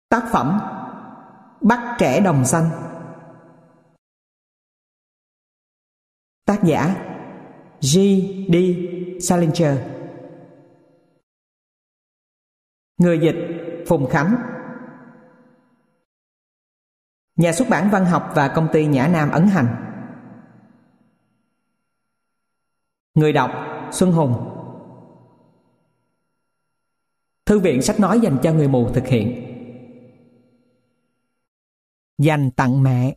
Tác phẩm Bắt trẻ đồng xanh. Tác giả G.D. Salinger. Người dịch Phùng Khánh. Nhà xuất bản Văn học và công ty Nhã Nam ấn hành. Người đọc Xuân Hùng. Thư viện sách nói dành cho người mù thực hiện. Dành tặng mẹ.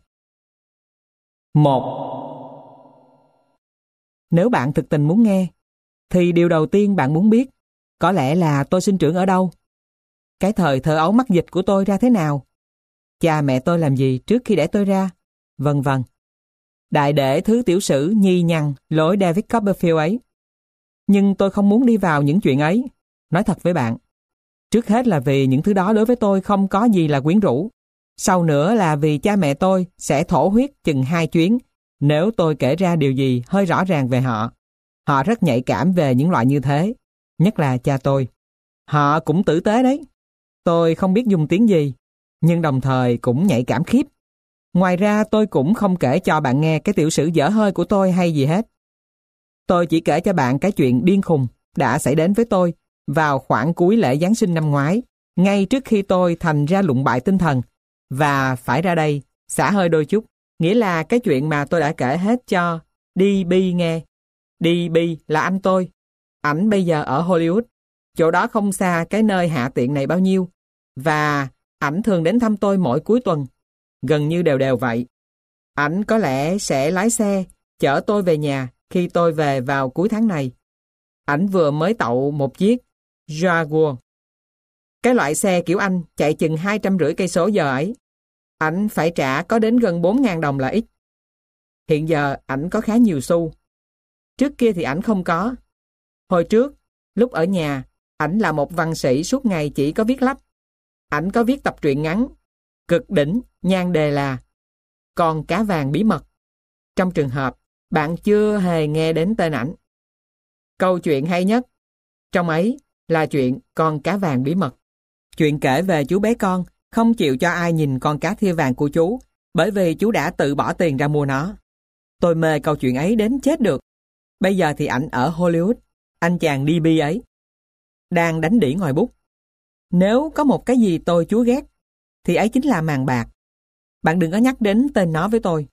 1. Nếu bạn thực tình muốn nghe, thì điều đầu tiên bạn muốn biết có lẽ là tôi sinh trưởng ở đâu, cái thời thơ ấu mắc dịch của tôi ra thế nào, cha mẹ tôi làm gì trước khi đẻ tôi ra, vân vân. Đại để thứ tiểu sử nhì nhằng lối David Copperfield ấy. Nhưng tôi không muốn đi vào những chuyện ấy, nói thật với bạn. Trước hết là vì những thứ đó đối với tôi không có gì là quyến rũ. Sau nữa là vì cha mẹ tôi sẽ thổ huyết chừng 2 chuyến nếu tôi kể ra điều gì hơi rõ ràng về họ. Họ rất nhạy cảm về những loại như thế, nhất là cha tôi. Họ cũng tử tế đấy. Tôi không biết dùng tiếng gì, nhưng đồng thời cũng nhạy cảm khiếp. Ngoài ra tôi cũng không kể cho bạn nghe cái tiểu sử dở hơi của tôi hay gì hết. Tôi chỉ kể cho bạn cái chuyện điên khùng đã xảy đến với tôi vào khoảng cuối lễ Giáng sinh năm ngoái, ngay trước khi tôi thành ra lụng bại tinh thần và phải ra đây xả hơi đôi chút. Nghĩa là cái chuyện mà tôi đã kể hết cho D.B. nghe. D.B. là anh tôi. Ảnh bây giờ ở Hollywood, chỗ đó không xa cái nơi hạ tiện này bao nhiêu, và ảnh thường đến thăm tôi mỗi cuối tuần, gần như đều đều vậy. Ảnh có lẽ sẽ lái xe chở tôi về nhà khi tôi về vào cuối tháng này. Ảnh vừa mới tậu một chiếc Jaguar, cái loại xe kiểu Anh chạy chừng 250 cây số giờ ấy. Ảnh phải trả có đến gần 4.000 đồng là ít. Hiện giờ ảnh có khá nhiều xu. Trước kia thì ảnh không có. Hồi trước, lúc ở nhà, ảnh là một văn sĩ suốt ngày chỉ có viết lách. Ảnh có viết tập truyện ngắn, cực đỉnh, nhan đề là Con cá vàng bí mật. Trong trường hợp, bạn chưa hề nghe đến tên ảnh. Câu chuyện hay nhất trong ấy là chuyện Con cá vàng bí mật. Chuyện kể về chú bé con không chịu cho ai nhìn con cá thia vàng của chú, bởi vì chú đã tự bỏ tiền ra mua nó. Tôi mê câu chuyện ấy đến chết được. Bây giờ thì ảnh ở Hollywood, anh chàng D.B. ấy, đang đánh đỉ ngòi bút. Nếu có một cái gì tôi chúa ghét, thì ấy chính là màng bạc. Bạn đừng có nhắc đến tên nó với tôi.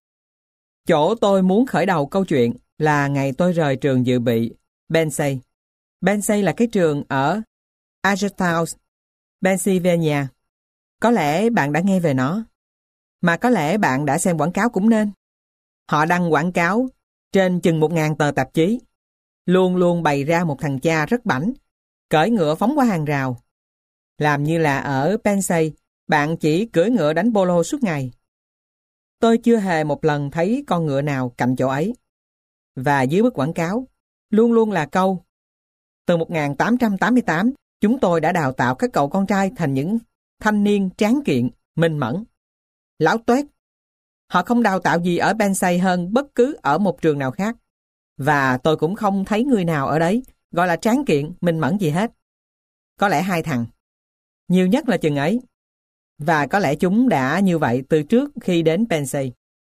Chỗ tôi muốn khởi đầu câu chuyện là ngày tôi rời trường dự bị Benson. Benson là cái trường ở Argentine, Pennsylvania. Có lẽ bạn đã nghe về nó, mà có lẽ bạn đã xem quảng cáo cũng nên. Họ đăng quảng cáo trên chừng 1.000 tờ tạp chí, luôn luôn bày ra một thằng cha rất bảnh, cưỡi ngựa phóng qua hàng rào. Làm như là ở Pennsy, bạn chỉ cưỡi ngựa đánh polo suốt ngày. Tôi chưa hề một lần thấy con ngựa nào cạnh chỗ ấy. Và dưới bức quảng cáo, luôn luôn là câu: từ 1888, chúng tôi đã đào tạo các cậu con trai thành những thanh niên tráng kiện, minh mẫn. Láo toét. Họ không đào tạo gì ở Pennsy hơn bất cứ ở một trường nào khác. Và tôi cũng không thấy người nào ở đấy gọi là tráng kiện, minh mẫn gì hết. Có lẽ 2 thằng. Nhiều nhất là chừng ấy. Và có lẽ chúng đã như vậy từ trước khi đến Pennsy.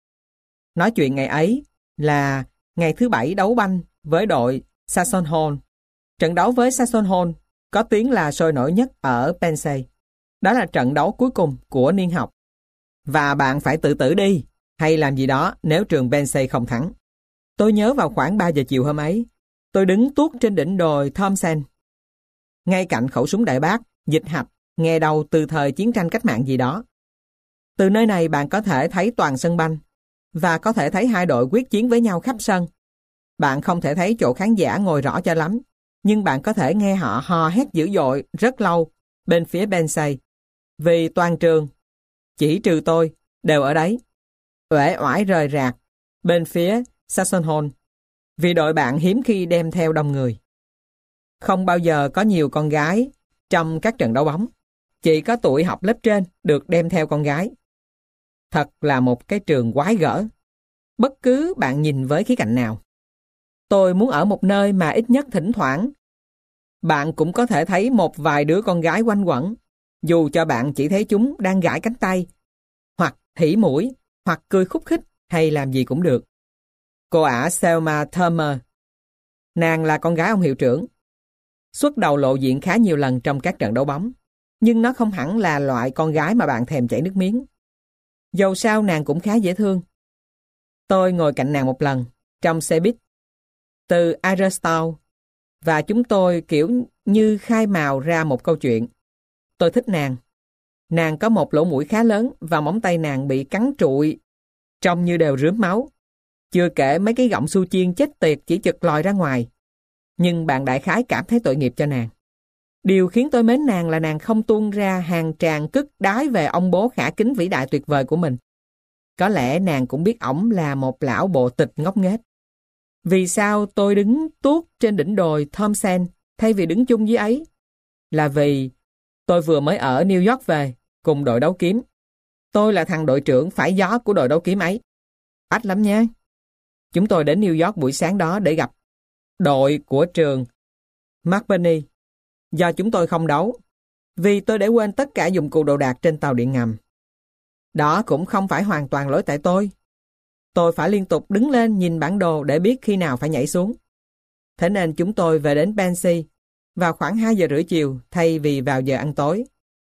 Nói chuyện ngày ấy là ngày thứ Bảy đấu banh với đội Saxon Hall. Trận đấu với Saxon Hall có tiếng là sôi nổi nhất ở Pennsy. Đó là trận đấu cuối cùng của niên học. Và bạn phải tự tử đi hay làm gì đó nếu trường Pennsy không thắng. Tôi nhớ vào khoảng 3 giờ chiều hôm ấy, tôi đứng tuốt trên đỉnh đồi Thompson, ngay cạnh khẩu súng đại bác, dịch hạch, nghe đầu từ thời chiến tranh cách mạng gì đó. Từ nơi này bạn có thể thấy toàn sân banh, và có thể thấy hai đội quyết chiến với nhau khắp sân. Bạn không thể thấy chỗ khán giả ngồi rõ cho lắm, nhưng bạn có thể nghe họ hò hét dữ dội rất lâu bên phía Pennsy, vì toàn trường, chỉ trừ tôi, đều ở đấy, uể oải rời rạc bên phía Saxon Hall, vì đội bạn hiếm khi đem theo đông người. Không bao giờ có nhiều con gái trong các trận đấu bóng. Chỉ có tuổi học lớp trên được đem theo con gái. Thật là một cái trường quái gở, bất cứ bạn nhìn với khía cạnh nào. Tôi muốn ở một nơi mà ít nhất thỉnh thoảng bạn cũng có thể thấy một vài đứa con gái quanh quẩn, Dù cho bạn chỉ thấy chúng đang gãi cánh tay, hoặc hỉ mũi, hoặc cười khúc khích, hay làm gì cũng được. Cô ả Selma Thurmer. Nàng là con gái ông hiệu trưởng. Xuất đầu lộ diện khá nhiều lần trong các trận đấu bóng, nhưng nó không hẳn là loại con gái mà bạn thèm chảy nước miếng. Dầu sao nàng cũng khá dễ thương. Tôi ngồi cạnh nàng một lần, trong xe buýt, từ Ironstown, và chúng tôi kiểu như khai mào ra một câu chuyện. Tôi thích nàng. Nàng có một lỗ mũi khá lớn và móng tay nàng bị cắn trụi, trông như đều rướm máu. Chưa kể mấy cái gọng su chiên chết tiệt chỉ chực lòi ra ngoài. Nhưng bạn đại khái cảm thấy tội nghiệp cho nàng. Điều khiến tôi mến nàng là nàng không tuôn ra hàng tràng cất đái về ông bố khả kính vĩ đại tuyệt vời của mình. Có lẽ nàng cũng biết ổng là một lão bộ tịch ngốc nghếch. Vì sao tôi đứng tuốt trên đỉnh đồi Thompson thay vì đứng chung với ấy? Là vì tôi vừa mới ở New York về cùng đội đấu kiếm. Tôi là thằng đội trưởng phải gió của đội đấu kiếm ấy. Ách lắm nha. Chúng tôi đến New York buổi sáng đó để gặp đội của trường McBurney. Do chúng tôi không đấu, vì tôi để quên tất cả dụng cụ đồ đạc trên tàu điện ngầm. Đó cũng không phải hoàn toàn lỗi tại tôi. Tôi phải liên tục đứng lên nhìn bản đồ để biết khi nào phải nhảy xuống. Thế nên chúng tôi về đến Pensy vào khoảng 2 giờ rưỡi chiều thay vì vào giờ ăn tối.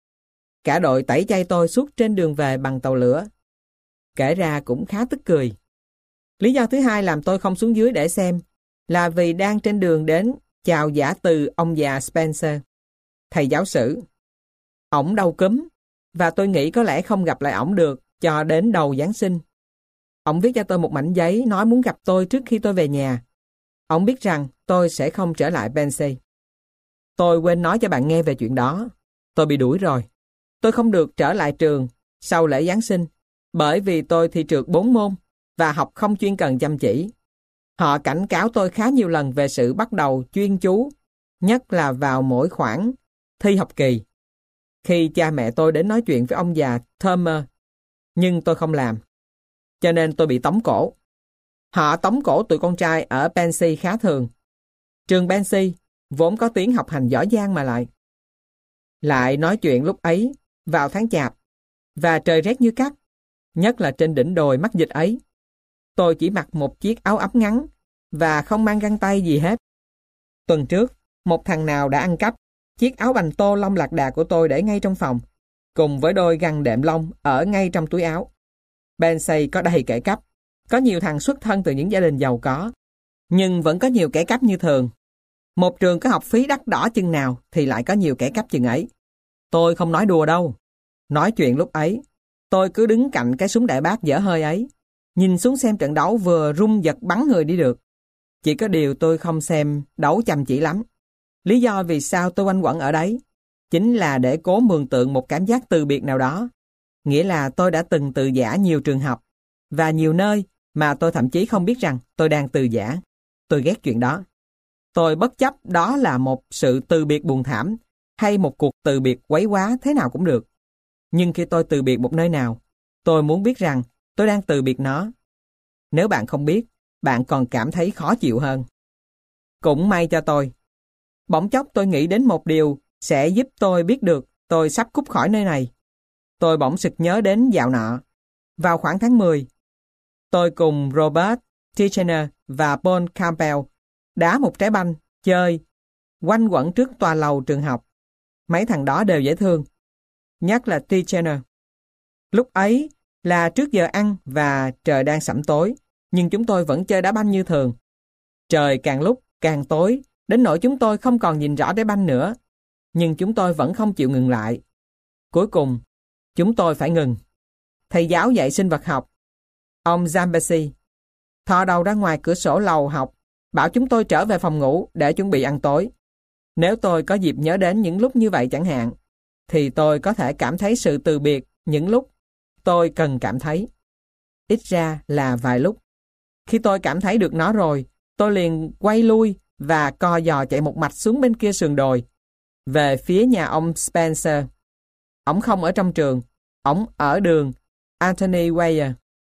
Cả đội tẩy chay tôi suốt trên đường về bằng tàu lửa. Kể ra cũng khá tức cười. Lý do thứ hai làm tôi không xuống dưới để xem là vì đang trên đường đến chào giả từ ông già Spencer, thầy giáo sử. Ổng đau cúm, và tôi nghĩ có lẽ không gặp lại ổng được cho đến đầu Giáng sinh. Ổng viết cho tôi một mảnh giấy nói muốn gặp tôi trước khi tôi về nhà. Ổng biết rằng tôi sẽ không trở lại Pensy. Tôi quên nói cho bạn nghe về chuyện đó. Tôi bị đuổi rồi. Tôi không được trở lại trường sau lễ Giáng sinh bởi vì tôi thi trượt 4 môn và học không chuyên cần chăm chỉ. Họ cảnh cáo tôi khá nhiều lần về sự bắt đầu chuyên chú, nhất là vào mỗi khoảng thi học kỳ. Khi cha mẹ tôi đến nói chuyện với ông già Thurmer, nhưng tôi không làm. Cho nên tôi bị tống cổ. Họ tống cổ tụi con trai ở Pensy khá thường. Trường Pensy vốn có tiếng học hành giỏi giang mà lại. Lại nói chuyện lúc ấy, vào tháng chạp, và trời rét như cắt, nhất là trên đỉnh đồi mắc dịch ấy. Tôi chỉ mặc một chiếc áo ấm ngắn và không mang găng tay gì hết. Tuần trước, một thằng nào đã ăn cắp chiếc áo bành tô lông lạc đà của tôi để ngay trong phòng, cùng với đôi găng đệm lông ở ngay trong túi áo. Pensy có đầy kẻ cắp. Có nhiều thằng xuất thân từ những gia đình giàu có, nhưng vẫn có nhiều kẻ cắp như thường. Một trường có học phí đắt đỏ chừng nào thì lại có nhiều kẻ cắp chừng ấy. Tôi không nói đùa đâu. Nói chuyện lúc ấy, tôi cứ đứng cạnh cái súng đại bác dở hơi ấy, nhìn xuống xem trận đấu vừa rung giật bắn người đi được. Chỉ có điều tôi không xem đấu chăm chỉ lắm. Lý do vì sao tôi quanh quẩn ở đấy chính là để cố mường tượng một cảm giác từ biệt nào đó. Nghĩa là tôi đã từng từ giã nhiều trường học và nhiều nơi mà tôi thậm chí không biết rằng tôi đang từ giã. Tôi ghét chuyện đó. Tôi bất chấp đó là một sự từ biệt buồn thảm hay một cuộc từ biệt quấy quá thế nào cũng được. Nhưng khi tôi từ biệt một nơi nào, tôi muốn biết rằng tôi đang từ biệt nó. Nếu bạn không biết, bạn còn cảm thấy khó chịu hơn. Cũng may cho tôi. Bỗng chốc tôi nghĩ đến một điều sẽ giúp tôi biết được tôi sắp cút khỏi nơi này. Tôi bỗng sực nhớ đến dạo nọ. Vào khoảng tháng 10, tôi cùng Robert Tichenor và Paul Campbell đá một trái banh, chơi, quanh quẩn trước tòa lầu trường học. Mấy thằng đó đều dễ thương, nhất là Tichenor. Lúc ấy là trước giờ ăn và trời đang sẫm tối, nhưng chúng tôi vẫn chơi đá banh như thường. Trời càng lúc càng tối, đến nỗi chúng tôi không còn nhìn rõ trái banh nữa. Nhưng chúng tôi vẫn không chịu ngừng lại. Cuối cùng, chúng tôi phải ngừng. Thầy giáo dạy sinh vật học, ông Zambesi, thò đầu ra ngoài cửa sổ lầu học, bảo chúng tôi trở về phòng ngủ để chuẩn bị ăn tối. Nếu tôi có dịp nhớ đến những lúc như vậy chẳng hạn, thì tôi có thể cảm thấy sự từ biệt những lúc tôi cần cảm thấy. Ít ra là vài lúc. Khi tôi cảm thấy được nó rồi, tôi liền quay lui và co giò chạy một mạch xuống bên kia sườn đồi, về phía nhà ông Spencer. Ổng không ở trong trường, ổng ở đường Anthony Weir.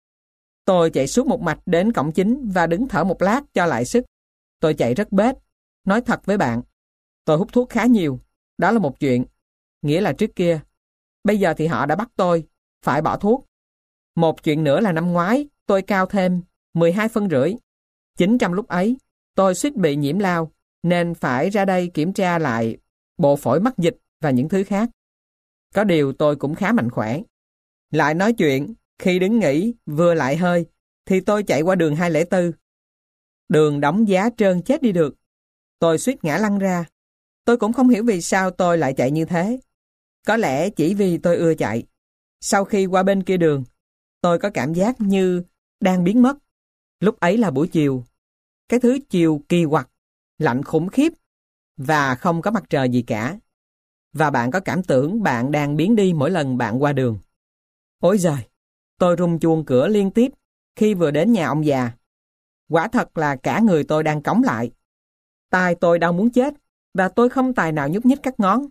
Tôi chạy suốt một mạch đến cổng chính và đứng thở một lát cho lại sức. Tôi chạy rất bết. Nói thật với bạn, tôi hút thuốc khá nhiều. Đó là một chuyện. nghĩa là trước kia. Bây giờ thì họ đã bắt tôi phải bỏ thuốc. Một chuyện nữa là năm ngoái tôi cao thêm 12 phân rưỡi. Chính trong lúc ấy, tôi suýt bị nhiễm lao, nên phải ra đây kiểm tra lại bộ phổi mắc dịch và những thứ khác. Có điều tôi cũng khá mạnh khỏe. Lại nói chuyện, khi đứng nghỉ vừa lại hơi, thì tôi chạy qua đường 204. Đường đóng giá trơn chết đi được. Tôi suýt ngã lăn ra. Tôi cũng không hiểu vì sao tôi lại chạy như thế. Có lẽ chỉ vì tôi ưa chạy. Sau khi qua bên kia đường, tôi có cảm giác như đang biến mất. Lúc ấy là buổi chiều. Cái thứ chiều kỳ quặc, lạnh khủng khiếp và không có mặt trời gì cả. Và bạn có cảm tưởng bạn đang biến đi mỗi lần bạn qua đường. Ôi giời, tôi rung chuông cửa liên tiếp khi vừa đến nhà ông già. Quả thật là cả người tôi đang cống lại. Tai tôi đau muốn chết và tôi không tài nào nhúc nhích các ngón.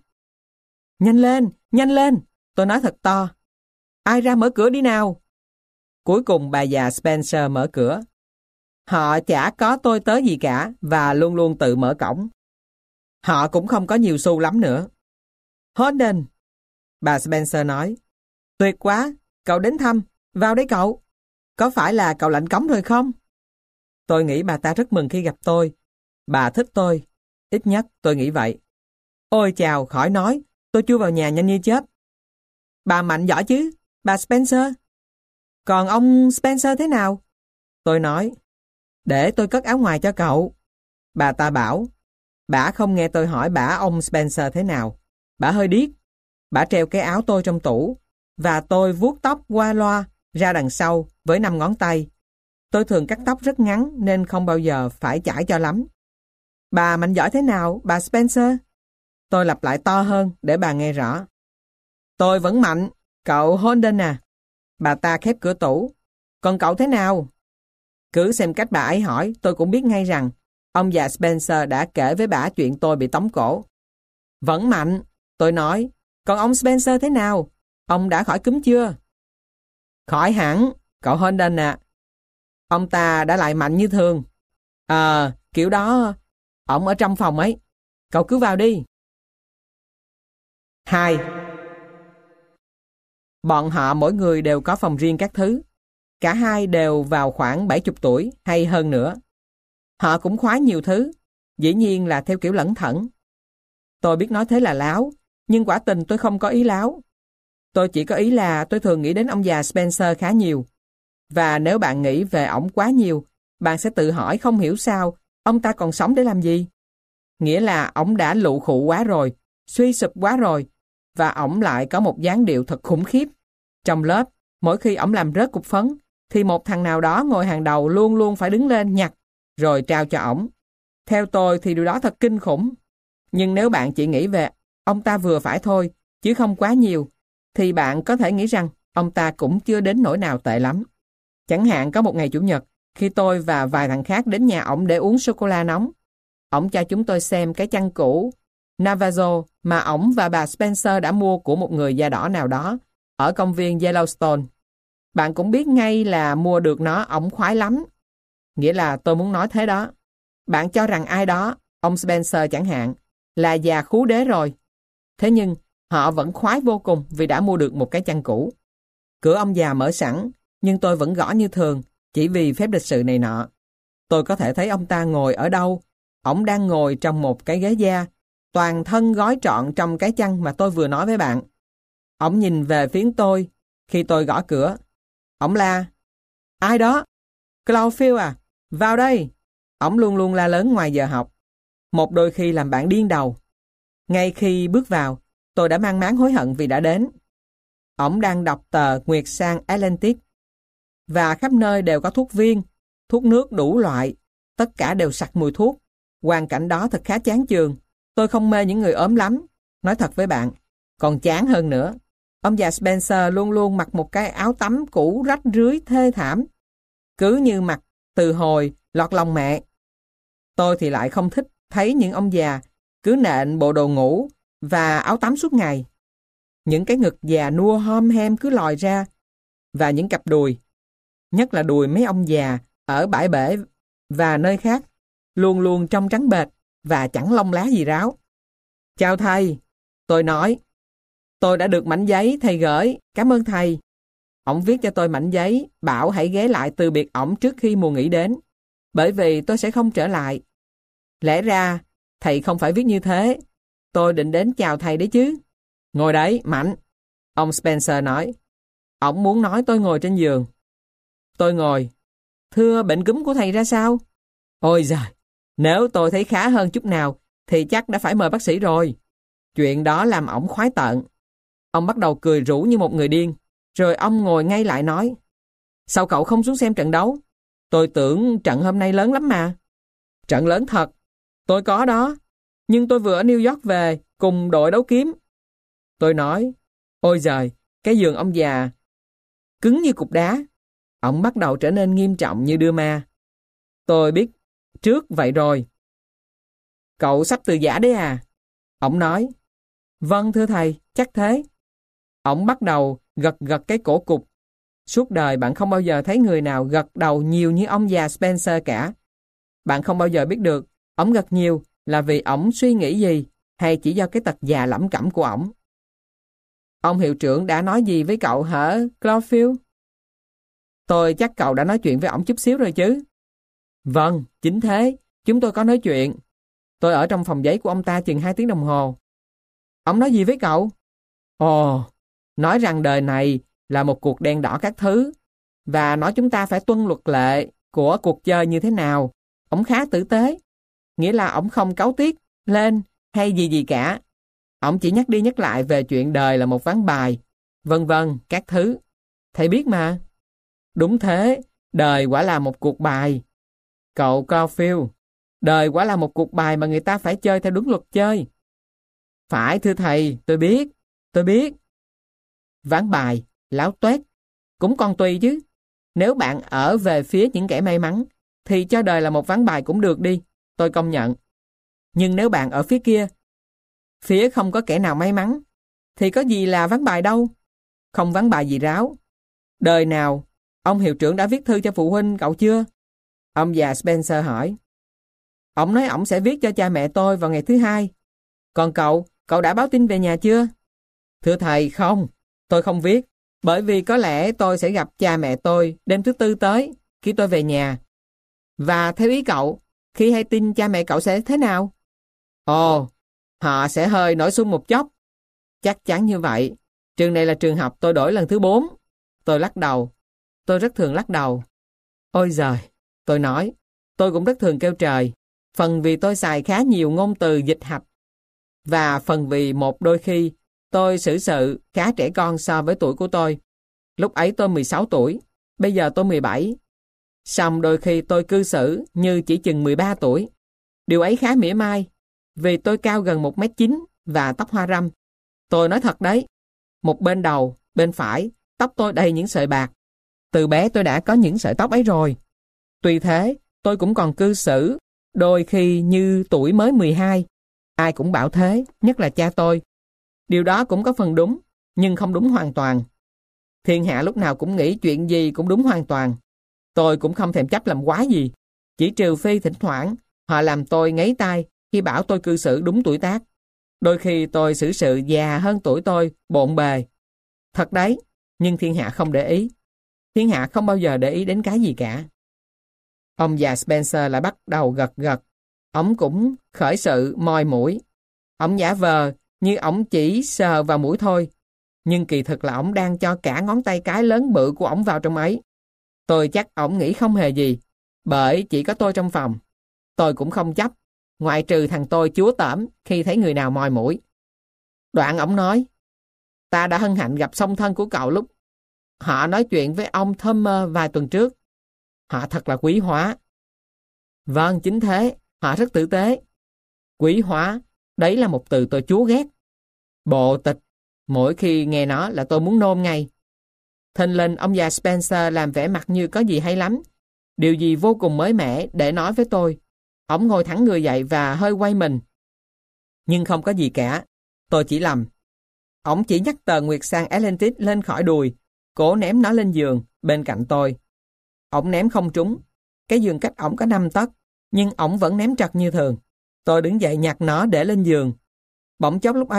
Nhanh lên, tôi nói thật to. Ai ra mở cửa đi nào. Cuối cùng bà già Spencer mở cửa. Họ chả có tôi tới gì cả và luôn luôn tự mở cổng. Họ cũng không có nhiều xu lắm nữa. Holden, bà Spencer nói. Tuyệt quá, cậu đến thăm, vào đấy cậu. Có phải là cậu lạnh cống rồi không? Tôi nghĩ bà ta rất mừng khi gặp tôi. Bà thích tôi, ít nhất tôi nghĩ vậy. Ôi chào, khỏi nói, tôi chui vào nhà nhanh như chớp. Bà mạnh giỏi chứ, bà Spencer. Còn ông Spencer thế nào? Tôi nói, để tôi cất áo ngoài cho cậu. Bà ta bảo, bà không nghe tôi hỏi bà ông Spencer thế nào. Bà hơi điếc. Bà treo cái áo tôi trong tủ, và tôi vuốt tóc qua loa ra đằng sau với 5 ngón tay. Tôi thường cắt tóc rất ngắn nên không bao giờ phải chải cho lắm. Bà mạnh giỏi thế nào, bà Spencer? Tôi lặp lại to hơn để bà nghe rõ. Tôi vẫn mạnh, cậu Holden à. Bà ta khép cửa tủ. Còn cậu thế nào? Cứ xem cách bà ấy hỏi, tôi cũng biết ngay rằng ông già Spencer đã kể với bà chuyện tôi bị tống cổ. Vẫn mạnh, tôi nói. Còn ông Spencer thế nào? Ông đã khỏi cúm chưa? Khỏi hẳn, cậu Holden à. Ông ta đã lại mạnh như thường. Kiểu đó, ông ở trong phòng ấy. Cậu cứ vào đi. 2. Bọn họ mỗi người đều có phòng riêng các thứ. Cả hai đều vào khoảng 70 tuổi hay hơn nữa. Họ cũng khoái nhiều thứ, dĩ nhiên là theo kiểu lẩn thẩn. Tôi biết nói thế là láo, nhưng quả tình tôi không có ý láo. Tôi chỉ có ý là tôi thường nghĩ đến ông già Spencer khá nhiều. Và nếu bạn nghĩ về ổng quá nhiều, bạn sẽ tự hỏi không hiểu sao ông ta còn sống để làm gì. Nghĩa là ổng đã lụ khụ quá rồi, suy sụp quá rồi, và ổng lại có một dáng điệu thật khủng khiếp. Trong lớp, mỗi khi ổng làm rớt cục phấn, thì một thằng nào đó ngồi hàng đầu luôn luôn phải đứng lên nhặt, rồi trao cho ổng. Theo tôi thì điều đó thật kinh khủng. Nhưng nếu bạn chỉ nghĩ về ông ta vừa phải thôi, chứ không quá nhiều, thì bạn có thể nghĩ rằng ông ta cũng chưa đến nỗi nào tệ lắm. Chẳng hạn có một ngày Chủ nhật, khi tôi và vài thằng khác đến nhà ổng để uống sô-cô-la nóng, ổng cho chúng tôi xem cái chăn cũ Navajo mà ổng và bà Spencer đã mua của một người da đỏ nào đó ở công viên Yellowstone. Bạn cũng biết ngay là mua được nó ổng khoái lắm. Nghĩa là tôi muốn nói thế đó. Bạn cho rằng ai đó, ông Spencer chẳng hạn, là già khú đế rồi. Thế nhưng họ vẫn khoái vô cùng vì đã mua được một cái chăn cũ. Cửa ông già mở sẵn, nhưng tôi vẫn gõ như thường, chỉ vì phép lịch sự này nọ. Tôi có thể thấy ông ta ngồi ở đâu. Ổng đang ngồi trong một cái ghế da, toàn thân gói trọn trong cái chăn mà tôi vừa nói với bạn. Ổng nhìn về phía tôi khi tôi gõ cửa. Ổng la, ai đó? Cloudfield à? Vào đây! Ổng luôn luôn la lớn ngoài giờ học. Một đôi khi làm bạn điên đầu. Ngay khi bước vào, tôi đã mang máng hối hận vì đã đến. Ổng đang đọc tờ Nguyệt Sang Atlantic. Và khắp nơi đều có thuốc viên, thuốc nước đủ loại. Tất cả đều sặc mùi thuốc. Hoàn cảnh đó thật khá chán chường. Tôi không mê những người ốm lắm. Nói thật với bạn. Còn chán hơn nữa. Ông già Spencer luôn luôn mặc một cái áo tắm cũ rách rưới thê thảm. Cứ như mặc từ hồi lọt lòng mẹ. Tôi thì lại không thích thấy những ông già cứ nện bộ đồ ngủ và áo tắm suốt ngày. Những cái ngực già nua hom hem cứ lòi ra, và những cặp đùi, nhất là đùi mấy ông già ở bãi bể và nơi khác, luôn luôn trong trắng bệch và chẳng lông lá gì ráo. Chào thầy, tôi nói. Tôi đã được mảnh giấy thầy gửi, cảm ơn thầy. Ổng viết cho tôi mảnh giấy, bảo hãy ghé lại từ biệt ổng trước khi mùa nghỉ đến, bởi vì tôi sẽ không trở lại. Lẽ ra, thầy không phải viết như thế. Tôi định đến chào thầy đấy chứ. Ngồi đấy, Mạnh. Ông Spencer nói. Ổng muốn nói tôi ngồi trên giường. Tôi ngồi. Thưa, bệnh cúm của thầy ra sao? Ôi giời, nếu tôi thấy khá hơn chút nào, thì chắc đã phải mời bác sĩ rồi. Chuyện đó làm ổng khoái tợn. Ông bắt đầu cười rủ như một người điên. Rồi ông ngồi ngay lại nói. Sao cậu không xuống xem trận đấu? Tôi tưởng trận hôm nay lớn lắm mà. Trận lớn thật. Tôi có đó. Nhưng tôi vừa ở New York về, cùng đội đấu kiếm. Tôi nói. Ôi giời, cái giường ông già cứng như cục đá. Ông bắt đầu trở nên nghiêm trọng như đưa ma. Tôi biết trước vậy rồi. Cậu sắp từ giã đấy à? Ông nói. Vâng thưa thầy, chắc thế. Ông bắt đầu gật gật cái cổ cục. Suốt đời bạn không bao giờ thấy người nào gật đầu nhiều như ông già Spencer cả. Bạn không bao giờ biết được ông gật nhiều là vì ổng suy nghĩ gì hay chỉ do cái tật già lẩm cẩm của ổng. Ông hiệu trưởng đã nói gì với cậu hả, Caulfield? Tôi chắc cậu đã nói chuyện với ổng chút xíu rồi chứ. Vâng, chính thế, chúng tôi có nói chuyện. Tôi ở trong phòng giấy của ông ta chừng 2 tiếng đồng hồ. Ông nói gì với cậu? Ồ, nói rằng đời này là một cuộc đen đỏ các thứ, và nói chúng ta phải tuân luật lệ của cuộc chơi như thế nào. Ông khá tử tế, nghĩa là ông không cáu tiết lên hay gì gì cả. Ông chỉ nhắc đi nhắc lại về chuyện đời là một ván bài, vân vân, các thứ. Thầy biết mà. Đúng thế, đời quả là một cuộc bài. Cậu Caulfield, đời quả là một cuộc bài mà người ta phải chơi theo đúng luật chơi. Phải thưa thầy, tôi biết. Ván bài, láo tuét, cũng còn tùy chứ. Nếu bạn ở về phía những kẻ may mắn, thì cho đời là một ván bài cũng được đi, tôi công nhận. Nhưng nếu bạn ở phía kia, phía không có kẻ nào may mắn, thì có gì là ván bài đâu. Không ván bài gì ráo. Đời nào, ông hiệu trưởng đã viết thư cho phụ huynh cậu chưa? Ông già Spencer hỏi. Ông nói ông sẽ viết cho cha mẹ tôi vào ngày thứ Hai. Còn cậu đã báo tin về nhà chưa? Thưa thầy, không, tôi không viết, bởi vì có lẽ tôi sẽ gặp cha mẹ tôi đêm thứ Tư tới, khi tôi về nhà. Và theo ý cậu, khi hay tin cha mẹ cậu sẽ thế nào? Ồ, họ sẽ hơi nổi sung một chốc. Chắc chắn như vậy. Trường này là trường học tôi đổi lần thứ 4. Tôi lắc đầu. Tôi rất thường lắc đầu. Ôi giời, tôi nói. Tôi cũng rất thường kêu trời. Phần vì tôi xài khá nhiều ngôn từ dịch hạch. Và phần vì một đôi khi tôi xử sự khá trẻ con so với tuổi của tôi. Lúc ấy tôi 16 tuổi. Bây giờ tôi 17. Xong đôi khi tôi cư xử như chỉ chừng 13 tuổi. Điều ấy khá mỉa mai. Vì tôi cao gần 1m9 và tóc hoa râm. Tôi nói thật đấy. Một bên đầu, bên phải, tóc tôi đầy những sợi bạc. Từ bé tôi đã có những sợi tóc ấy rồi. Tuy thế, tôi cũng còn cư xử, đôi khi như tuổi mới 12. Ai cũng bảo thế, nhất là cha tôi. Điều đó cũng có phần đúng, nhưng không đúng hoàn toàn. Thiên hạ lúc nào cũng nghĩ chuyện gì cũng đúng hoàn toàn. Tôi cũng không thèm chấp làm quá gì. Chỉ trừ phi thỉnh thoảng, họ làm tôi ngấy tai khi bảo tôi cư xử đúng tuổi tác. Đôi khi tôi xử sự già hơn tuổi tôi, bộn bề. Thật đấy, nhưng thiên hạ không để ý. Thiên hạ không bao giờ để ý đến cái gì cả. Ông già Spencer lại bắt đầu gật gật. Ông cũng khởi sự moi mũi. Ông giả vờ như ông chỉ sờ vào mũi thôi. Nhưng kỳ thực là ông đang cho cả ngón tay cái lớn bự của ông vào trong ấy. Tôi chắc ông nghĩ không hề gì, bởi chỉ có tôi trong phòng. Tôi cũng không chấp, ngoại trừ thằng tôi chúa tởm khi thấy người nào moi mũi. Đoạn ông nói, ta đã hân hạnh gặp song thân của cậu lúc họ nói chuyện với ông Thomas vài tuần trước. Họ thật là quý hóa. Vâng, chính thế, họ rất tử tế. Quý hóa, đấy là một từ tôi chúa ghét. Bộ tịch, mỗi khi nghe nó là tôi muốn nôn ngay. Thình lình ông già Spencer làm vẻ mặt như có gì hay lắm, điều gì vô cùng mới mẻ để nói với tôi. Ông ngồi thẳng người dậy và hơi quay mình. Nhưng không có gì cả, tôi chỉ lầm. Ông chỉ nhắc tờ Nguyệt Sang Atlantic lên khỏi đùi, cố ném nó lên giường bên cạnh tôi. Ông ném không trúng, cái giường cách ổng có 5 tấc, nhưng ổng vẫn ném trật như thường. Tôi đứng dậy nhặt nó để lên giường. Bỗng chốc lúc ấy,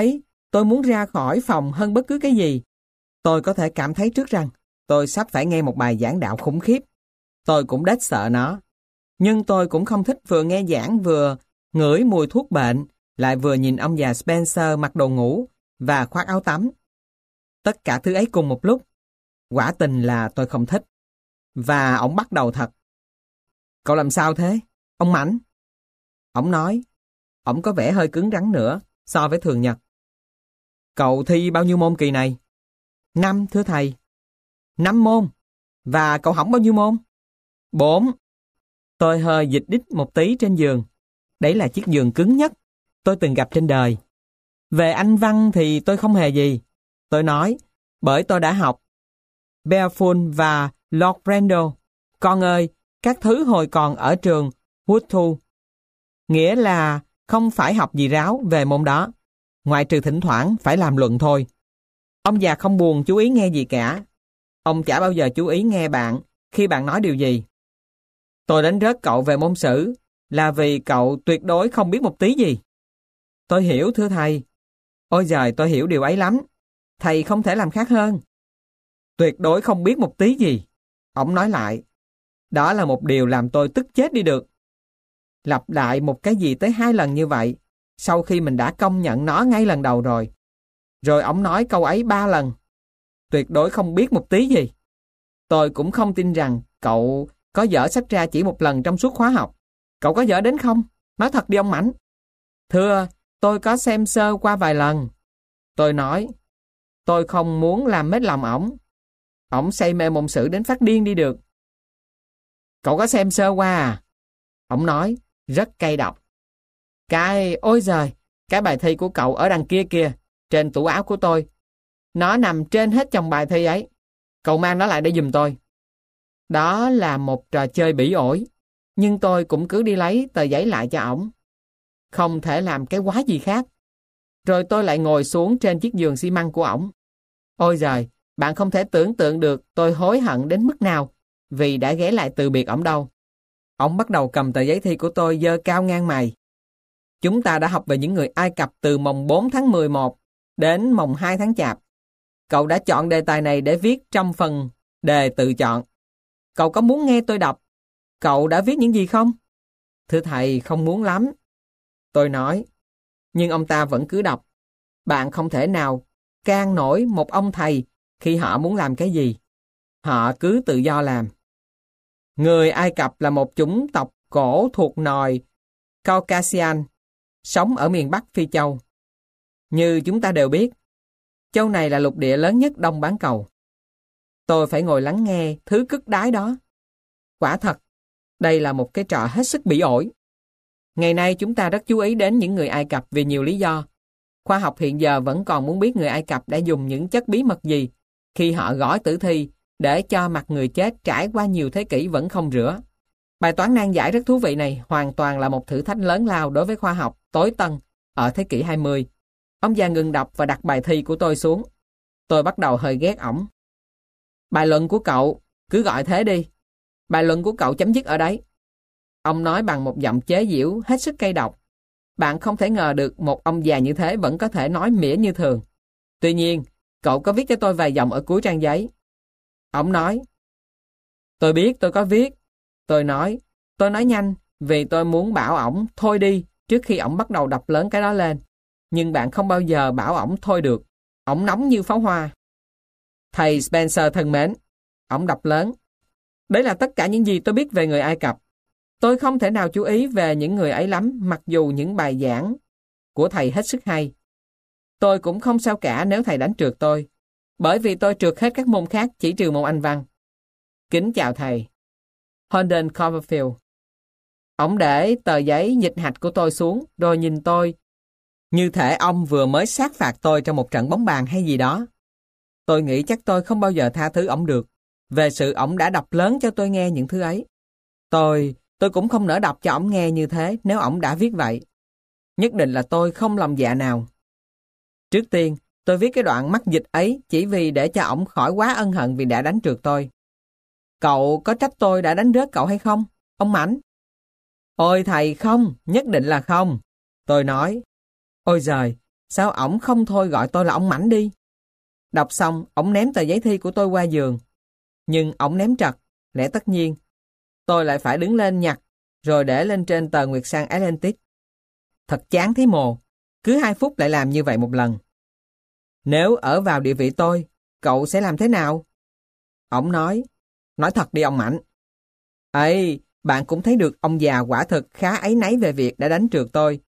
Tôi muốn ra khỏi phòng hơn bất cứ cái gì. Tôi có thể cảm thấy trước rằng tôi sắp phải nghe một bài giảng đạo khủng khiếp. Tôi cũng đếch sợ nó. Nhưng tôi cũng không thích vừa nghe giảng vừa ngửi mùi thuốc bệnh, lại vừa nhìn ông già Spencer mặc đồ ngủ và khoác áo tắm. Tất cả thứ ấy cùng một lúc. Quả tình là tôi không thích. Và ông bắt đầu thật. Cậu làm sao thế? Ông Mạnh? Ông nói. Ông có vẻ hơi cứng rắn nữa so với thường nhật. Cậu thi bao nhiêu môn kỳ này? 5, thưa thầy. 5 môn. Và cậu hỏng bao nhiêu môn? 4. Tôi hơi dịch đít một tí trên giường. Đấy là chiếc giường cứng nhất tôi từng gặp trên đời. Về Anh văn thì tôi không hề gì. Tôi nói, bởi tôi đã học Barefoot và Lord Brendel. Con ơi, các thứ hồi còn ở trường Woodhull. Nghĩa là không phải học gì ráo về môn đó, ngoại trừ thỉnh thoảng phải làm luận thôi. Ông già không buồn chú ý nghe gì cả. Ông chả bao giờ chú ý nghe bạn khi bạn nói điều gì. Tôi đánh rớt cậu về môn sử là vì cậu tuyệt đối không biết một tí gì. Tôi hiểu, thưa thầy. Ôi giời, tôi hiểu điều ấy lắm. Thầy không thể làm khác hơn. Tuyệt đối không biết một tí gì. Ông nói lại. Đó là một điều làm tôi tức chết đi được. Lặp lại một cái gì tới 2 lần như vậy, sau khi mình đã công nhận nó ngay lần đầu rồi. Rồi ông nói câu ấy 3 lần. Tuyệt đối không biết một tí gì. Tôi cũng không tin rằng cậu có dở sách ra chỉ một lần trong suốt khóa học. Cậu có dở đến không? Nói thật đi ông Mãnh. Thưa, tôi có xem sơ qua vài lần. Tôi nói, tôi không muốn làm mết lòng ổng. Ổng say mê môn sử đến phát điên đi được. Cậu có xem sơ qua à? Ổng nói, rất cay độc. Ôi giời, cái bài thi của cậu ở đằng kia kìa, trên tủ áo của tôi. Nó nằm trên hết chồng bài thi ấy. Cậu mang nó lại để giùm tôi. Đó là một trò chơi bỉ ổi, nhưng tôi cũng cứ đi lấy tờ giấy lại cho ổng. Không thể làm cái quái gì khác. Rồi tôi lại ngồi xuống trên chiếc giường xi măng của ổng. Ôi giời, bạn không thể tưởng tượng được tôi hối hận đến mức nào vì đã ghé lại từ biệt ổng đâu. Ổng bắt đầu cầm tờ giấy thi của tôi giơ cao ngang mày. Chúng ta đã học về những người Ai Cập từ mồng 4 tháng 11 đến mồng 2 tháng Chạp. Cậu đã chọn đề tài này để viết trong phần đề tự chọn. Cậu có muốn nghe tôi đọc? Cậu đã viết những gì không? Thưa thầy, không muốn lắm. Tôi nói, nhưng ông ta vẫn cứ đọc. Bạn không thể nào can nổi một ông thầy khi họ muốn làm cái gì. Họ cứ tự do làm. Người Ai Cập là một chủng tộc cổ thuộc nòi Caucasian, sống ở miền Bắc Phi Châu. Như chúng ta đều biết, châu này là lục địa lớn nhất Đông bán cầu. Tôi phải ngồi lắng nghe thứ cứt đái đó. Quả thật, đây là một cái trò hết sức bỉ ổi. Ngày nay chúng ta rất chú ý đến những người Ai Cập vì nhiều lý do. Khoa học hiện giờ vẫn còn muốn biết người Ai Cập đã dùng những chất bí mật gì khi họ gõ tử thi để cho mặt người chết trải qua nhiều thế kỷ vẫn không rửa. Bài toán nan giải rất thú vị này hoàn toàn là một thử thách lớn lao đối với khoa học tối tân ở thế kỷ 20. Ông già ngừng đọc và đặt bài thi của tôi xuống. Tôi bắt đầu hơi ghét ổng. Bài luận của cậu, cứ gọi thế đi. Bài luận của cậu chấm dứt ở đấy. Ông nói bằng một giọng chế giễu hết sức cay độc. Bạn không thể ngờ được một ông già như thế vẫn có thể nói mỉa như thường. Tuy nhiên, cậu có viết cho tôi vài dòng ở cuối trang giấy. Ông nói, tôi biết tôi có viết. Tôi nói nhanh vì tôi muốn bảo ổng thôi đi trước khi ổng bắt đầu đọc lớn cái đó lên. Nhưng bạn không bao giờ bảo ổng thôi được. Ổng nóng như pháo hoa. Thầy Spencer thân mến, ổng đọc lớn. Đấy là tất cả những gì tôi biết về người Ai Cập. Tôi không thể nào chú ý về những người ấy lắm mặc dù những bài giảng của thầy hết sức hay. Tôi cũng không sao cả nếu thầy đánh trượt tôi, bởi vì tôi trượt hết các môn khác chỉ trừ môn Anh văn. Kính chào thầy. Holden Coverfield. Ông để tờ giấy dịch hạch của tôi xuống rồi nhìn tôi như thể ông vừa mới sát phạt tôi trong một trận bóng bàn hay gì đó. Tôi nghĩ chắc tôi không bao giờ tha thứ ổng được về sự ổng đã đọc lớn cho tôi nghe những thứ ấy. Tôi cũng không nỡ đọc cho ổng nghe như thế nếu ổng đã viết vậy. Nhất định là tôi không lòng dạ nào. Trước tiên, tôi viết cái đoạn mắc dịch ấy chỉ vì để cho ổng khỏi quá ân hận vì đã đánh trượt tôi. Cậu có trách tôi đã đánh rớt cậu hay không, ông Mãnh? Ôi thầy không, nhất định là không. Tôi nói, ôi giời, Sao ổng không thôi gọi tôi là ông Mãnh đi? Đọc xong, ổng ném tờ giấy thi của tôi qua giường. Nhưng ổng ném trật, lẽ tất nhiên. Tôi lại phải đứng lên nhặt, rồi để lên trên tờ Nguyệt Sang Atlantic. Thật chán thấy mồ, cứ 2 phút lại làm như vậy một lần. Nếu ở vào địa vị tôi, cậu sẽ làm thế nào? Ổng nói thật đi ông Mạnh. Ê, bạn cũng thấy được ông già quả thực khá áy náy về việc đã đánh trượt tôi.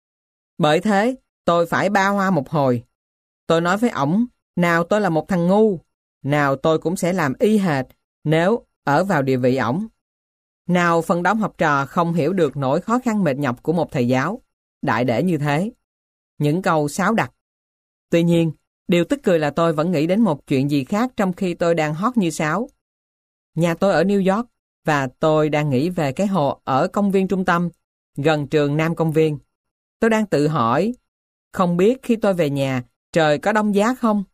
Bởi thế, tôi phải ba hoa một hồi. Tôi nói với ổng, nào tôi là một thằng ngu, nào tôi cũng sẽ làm y hệt nếu ở vào địa vị ổng. Nào phần đông học trò không hiểu được nỗi khó khăn mệt nhọc của một thầy giáo, đại để như thế. Những câu sáo đặc. Tuy nhiên, điều tức cười là tôi vẫn nghĩ đến một chuyện gì khác trong khi tôi đang hót như sáo. Nhà tôi ở New York, và tôi đang nghĩ về cái hồ ở công viên trung tâm, gần trường Nam Công viên. Tôi đang tự hỏi, không biết khi tôi về nhà, trời có đông giá không?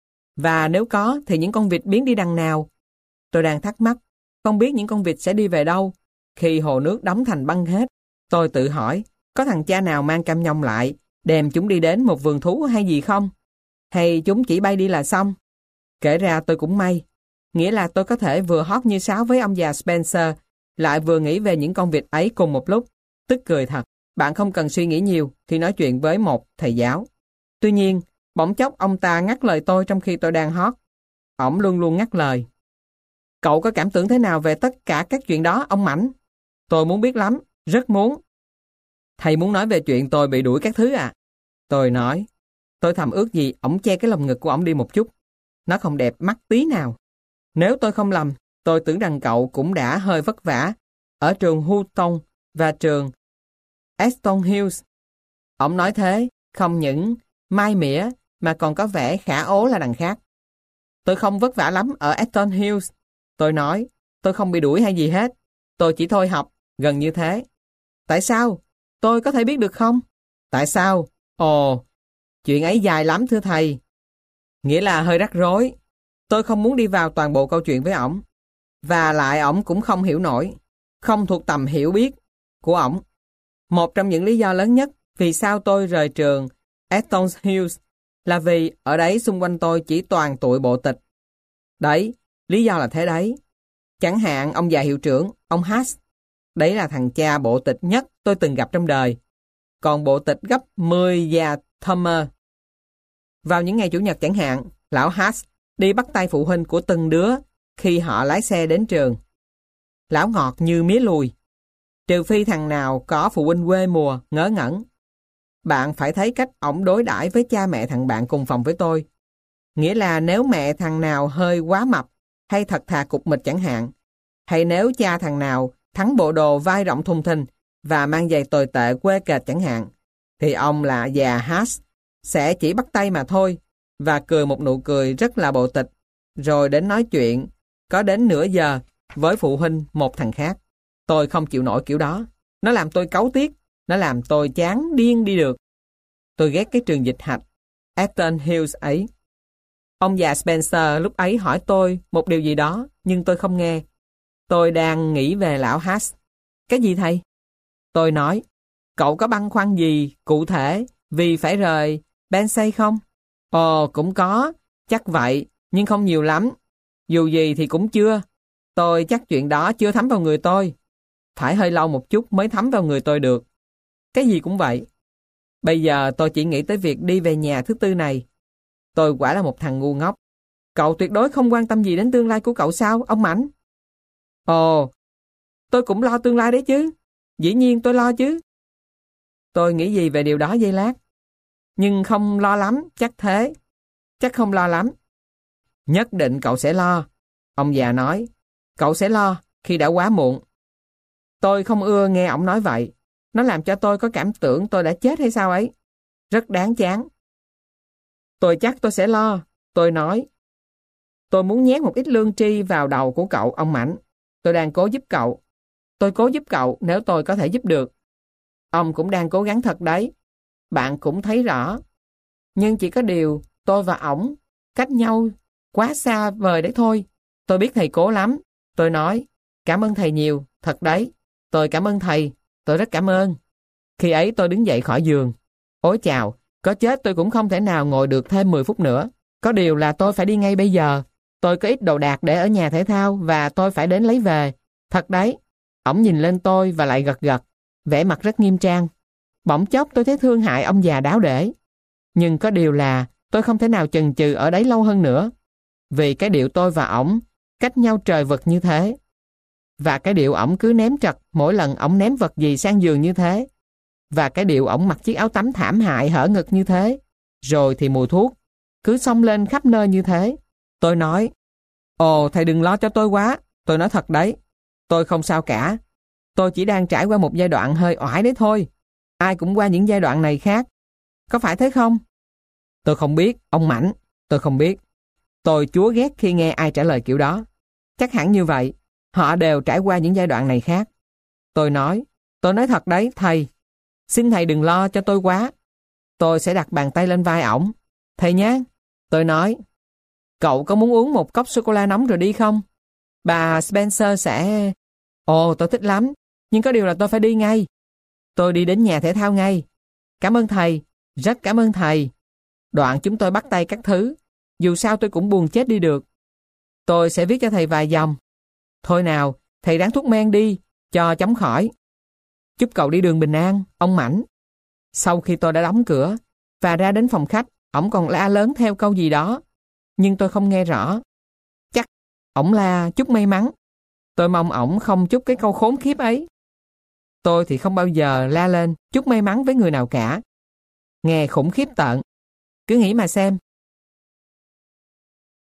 Và nếu có, thì những con vịt biến đi đằng nào? Tôi đang thắc mắc, không biết những con vịt sẽ đi về đâu khi hồ nước đóng thành băng hết. Tôi tự hỏi, có thằng cha nào mang cam nhông lại, đem chúng đi đến một vườn thú hay gì không? Hay chúng chỉ bay đi là xong? Kể ra tôi cũng may. Nghĩa là tôi có thể vừa hót như sáo với ông già Spencer, lại vừa nghĩ về những con vịt ấy cùng một lúc. Tức cười thật, bạn không cần suy nghĩ nhiều khi nói chuyện với một thầy giáo. Tuy nhiên, bỗng chốc ông ta ngắt lời tôi trong khi tôi đang hót. Ổng luôn luôn ngắt lời. Cậu có cảm tưởng thế nào về tất cả các chuyện đó, ông Mãnh? Tôi muốn biết lắm, rất muốn. Thầy muốn nói về chuyện tôi bị đuổi các thứ à? Tôi nói. Tôi thầm ước gì ổng che cái lồng ngực của ổng đi một chút. Nó không đẹp mắt tí nào. Nếu tôi không lầm, tôi tưởng rằng cậu cũng đã hơi vất vả ở trường Houghton và trường Aston Hills. Ổng nói thế, không những mai mỉa mà còn có vẻ khả ố là đằng khác. Tôi không vất vả lắm ở Aston Hills. Tôi nói, tôi không bị đuổi hay gì hết. Tôi chỉ thôi học, gần như thế. Tại sao? Tôi có thể biết được không? Tại sao? Ồ, chuyện ấy dài lắm thưa thầy. Nghĩa là hơi rắc rối. Tôi không muốn đi vào toàn bộ câu chuyện với ổng. Và lại ổng cũng không hiểu nổi. Không thuộc tầm hiểu biết của ổng. Một trong những lý do lớn nhất vì sao tôi rời trường Aston Hills là vì ở đấy xung quanh tôi chỉ toàn tụi bộ tịch. Đấy, lý do là thế đấy. Chẳng hạn ông già hiệu trưởng, ông Haas. Đấy là thằng cha bộ tịch nhất tôi từng gặp trong đời. Còn bộ tịch gấp 10 già Thomer. Vào những ngày Chủ nhật chẳng hạn, lão Haas đi bắt tay phụ huynh của từng đứa khi họ lái xe đến trường. Lão ngọt như mía lùi. Trừ phi thằng nào có phụ huynh quê mùa, ngớ ngẩn. Bạn phải thấy cách ổng đối đãi với cha mẹ thằng bạn cùng phòng với tôi. Nghĩa là nếu mẹ thằng nào hơi quá mập hay thật thà cục mịch chẳng hạn, hay nếu cha thằng nào thắng bộ đồ vai rộng thùng thình và mang giày tồi tệ quê kệt chẳng hạn, thì ông là già Haas sẽ chỉ bắt tay mà thôi và cười một nụ cười rất là bộ tịch, rồi đến nói chuyện có đến nửa giờ với phụ huynh một thằng khác. Tôi không chịu nổi kiểu đó. Nó làm tôi cáu tiết, nó làm tôi chán điên đi được. Tôi ghét cái trường dịch hạch Aston Hills ấy. Ông già Spencer lúc ấy hỏi tôi một điều gì đó, nhưng tôi không nghe. Tôi đang nghĩ về lão Haas. Cái gì thầy? Tôi nói, cậu có băn khoăn gì cụ thể vì phải rời Bensay không? Ồ, cũng có, chắc vậy, nhưng không nhiều lắm. Dù gì thì cũng chưa. Tôi chắc chuyện đó chưa thấm vào người tôi. Phải hơi lâu một chút mới thấm vào người tôi được. Cái gì cũng vậy. Bây giờ tôi chỉ nghĩ tới việc đi về nhà thứ tư này. Tôi quả là một thằng ngu ngốc. Cậu tuyệt đối không quan tâm gì đến tương lai của cậu sao, ông Mãnh? Ồ, tôi cũng lo tương lai đấy chứ. Dĩ nhiên tôi lo chứ. Tôi nghĩ gì về điều đó giây lát. Nhưng không lo lắm, chắc thế. Chắc không lo lắm. Nhất định cậu sẽ lo. Ông già nói, cậu sẽ lo khi đã quá muộn. Tôi không ưa nghe ổng nói vậy. Nó làm cho tôi có cảm tưởng tôi đã chết hay sao ấy. Rất đáng chán. Tôi chắc tôi sẽ lo. Tôi nói. Tôi muốn nhét một ít lương tri vào đầu của cậu, ông Mạnh. Tôi đang cố giúp cậu. Tôi cố giúp cậu nếu tôi có thể giúp được. Ông cũng đang cố gắng thật đấy. Bạn cũng thấy rõ. Nhưng chỉ có điều tôi và ổng cách nhau quá xa vời đấy thôi. Tôi biết thầy cố lắm. Tôi nói, cảm ơn thầy nhiều, thật đấy. Tôi cảm ơn thầy, tôi rất cảm ơn. Khi ấy tôi đứng dậy khỏi giường. Ôi chào, Có chết tôi cũng không thể nào ngồi được thêm 10 phút nữa. Có điều là tôi phải đi ngay bây giờ. Tôi có ít đồ đạc để ở nhà thể thao và tôi phải đến lấy về. Thật đấy. Ổng nhìn lên tôi và lại gật gật, vẻ mặt rất nghiêm trang. Bỗng chốc tôi thấy thương hại ông già đáo để. Nhưng có điều là tôi không thể nào chần chừ ở đấy lâu hơn nữa. Vì cái điệu tôi và ổng cách nhau trời vực như thế. Và cái điệu ổng cứ ném trật mỗi lần ổng ném vật gì sang giường như thế. Và cái điệu ổng mặc chiếc áo tắm thảm hại hở ngực như thế. Rồi thì mùi thuốc cứ xông lên khắp nơi như thế. Tôi nói, ồ thầy đừng lo cho tôi quá. Tôi nói thật đấy, tôi không sao cả. Tôi chỉ đang trải qua một giai đoạn hơi oải đấy thôi. Ai cũng qua những giai đoạn này khác. Có phải thế không? Tôi không biết, ông Mãnh. Tôi không biết. Tôi chúa ghét khi nghe ai trả lời kiểu đó. Chắc hẳn như vậy. Họ đều trải qua những giai đoạn này khác. Tôi nói thật đấy, thầy. Xin thầy đừng lo cho tôi quá. Tôi sẽ đặt bàn tay lên vai ổng. Thầy nhé. Tôi nói, cậu có muốn uống một cốc sô-cô-la nóng rồi đi không? Bà Spencer sẽ... Ồ, tôi thích lắm. Nhưng có điều là tôi phải đi ngay. Tôi đi đến nhà thể thao ngay. Cảm ơn thầy. Rất cảm ơn thầy. Đoạn chúng tôi bắt tay các thứ. Dù sao tôi cũng buồn chết đi được. Tôi sẽ viết cho thầy vài dòng. Thôi nào, thầy ráng thuốc men đi, cho chóng khỏi. Chúc cậu đi đường bình an, ông Mãnh. Sau khi tôi đã đóng cửa và ra đến phòng khách, ổng còn la lớn theo câu gì đó. Nhưng tôi không nghe rõ. Chắc ổng la chúc may mắn. Tôi mong ổng không chúc cái câu khốn khiếp ấy. Tôi thì không bao giờ la lên chúc may mắn với người nào cả. Nghe khủng khiếp tợn. Cứ nghĩ mà xem,